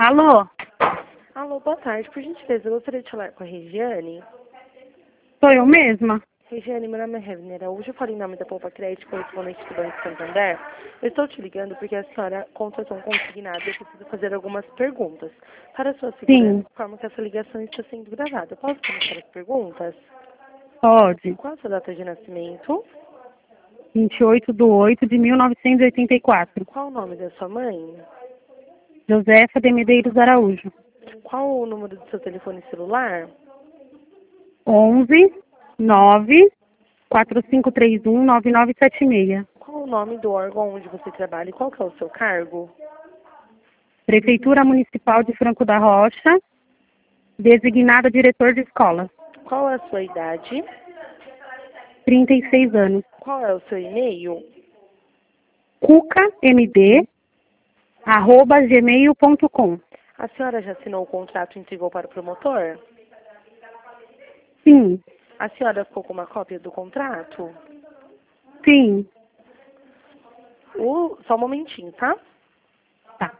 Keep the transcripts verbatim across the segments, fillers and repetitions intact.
Alô? Alô, boa tarde. Por gentileza, eu gostaria de falar com a Regiane. Sou eu mesma? Regiane, meu nome é Revner Araújo. Eu falo em nome da Poupa Crédito, correspondente do Banco Santander. Eu estou te ligando porque a senhora contratou um consignado e eu preciso fazer algumas perguntas. Para a sua segurança, Sim. informo que essa ligação está sendo gravada. Posso começar as perguntas? Pode. Qual a sua data de nascimento? vinte e oito de oito de mil novecentos e oitenta e quatro. Qual o nome da sua mãe? Josefa de Medeiros Araújo. Qual o número do seu telefone celular? onze nove quatro cinco três um nove nove sete seis. Qual o nome do órgão onde você trabalha e qual que é o seu cargo? Prefeitura Municipal de Franco da Rocha. Designada diretor de escola. Qual é a sua idade? trinta e seis anos. Qual é o seu e-mail? cucamd arroba gmail ponto com. A senhora já assinou o contrato e entregou para o promotor? Sim. A senhora ficou com uma cópia do contrato? Sim. O... Só um momentinho, tá? Tá.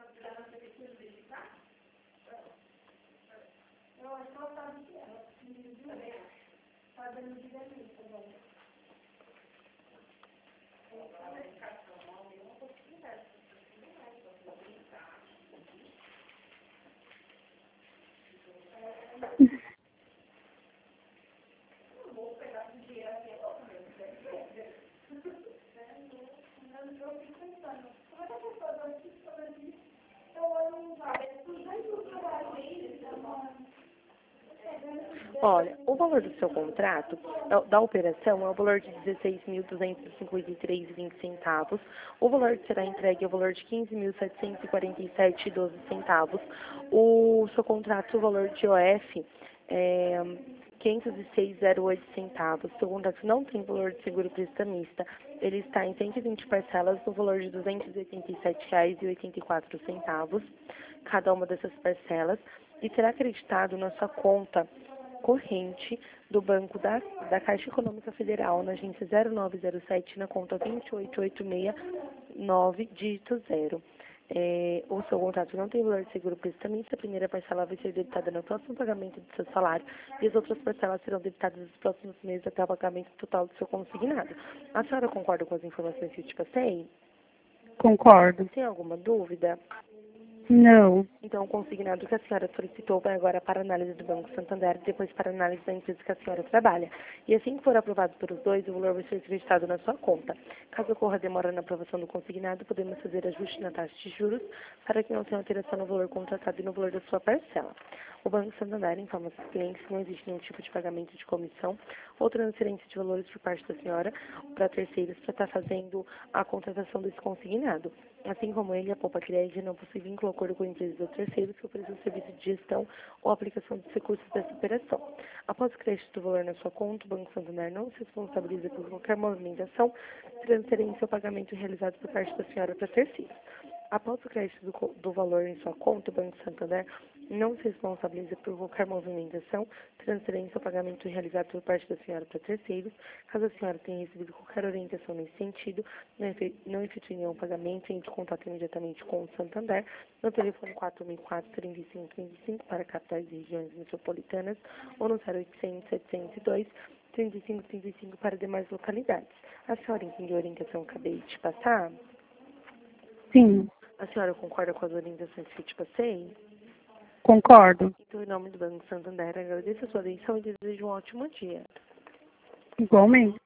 Olha, o valor do seu contrato, é- da operação, é o valor de dezesseis mil duzentos e cinquenta e três e vinte centavos. O valor que será entregue é o valor de quinze mil setecentos e quarenta e sete e doze centavos. O seu contrato, o valor de O F, é quinhentos e seis vírgula zero oito centavos. O seu contrato não tem valor de seguro prestamista. Ele está em cento e vinte parcelas no valor de duzentos e oitenta e sete reais e oitenta e quatro centavos, cada uma dessas parcelas, e será acreditado na sua conta corrente do Banco da, da Caixa Econômica Federal, na agência zero nove zero sete, na conta dois oito oito seis nove, dígito zero. É, o seu contrato não tem valor de seguro prestamista, a primeira parcela vai ser debitada no próximo pagamento do seu salário e as outras parcelas serão debitadas nos próximos meses até o pagamento total do seu consignado. A senhora concorda com as informações que eu te passei? Concordo. Tem alguma dúvida? Não. Então, o consignado que a senhora solicitou vai agora para a análise do Banco Santander e depois para a análise da empresa que a senhora trabalha. E assim que for aprovado pelos dois, o valor vai ser acreditado na sua conta. Caso ocorra demora na aprovação do consignado, podemos fazer ajuste na taxa de juros para que não tenha alteração no valor contratado e no valor da sua parcela. O Banco Santander informa aos clientes que não existe nenhum tipo de pagamento de comissão ou transferência de valores por parte da senhora para terceiros para estar fazendo a contratação desse consignado. Assim como ele, a Poupa Crédito não possui vínculo ou acordo com empresas ou terceiros que ofereçam serviço de gestão ou aplicação dos recursos dessa operação. Após o crédito do valor na sua conta, o Banco Santander não se responsabiliza por qualquer movimentação, transferência ou pagamento realizado por parte da senhora para terceiros. Após o crédito do, co- do valor em sua conta, o Banco Santander não se responsabiliza por qualquer movimentação, transferência ou pagamento realizado por parte da senhora para terceiros. Caso a senhora tenha recebido qualquer orientação nesse sentido, não efe- não efetue nenhum pagamento, entre em contato imediatamente com o Santander no telefone quatro mil e quatro, trinta e cinco trinta e cinco para capitais e regiões metropolitanas ou no zero oitocentos, setecentos e dois, trinta e cinco trinta e cinco para demais localidades. A senhora entendeu a orientação que acabei de te passar? Sim. A senhora concorda com as orientações que eu te passei? Concordo. Então, em nome do Banco Santander, agradeço a sua atenção e desejo um ótimo dia. Igualmente.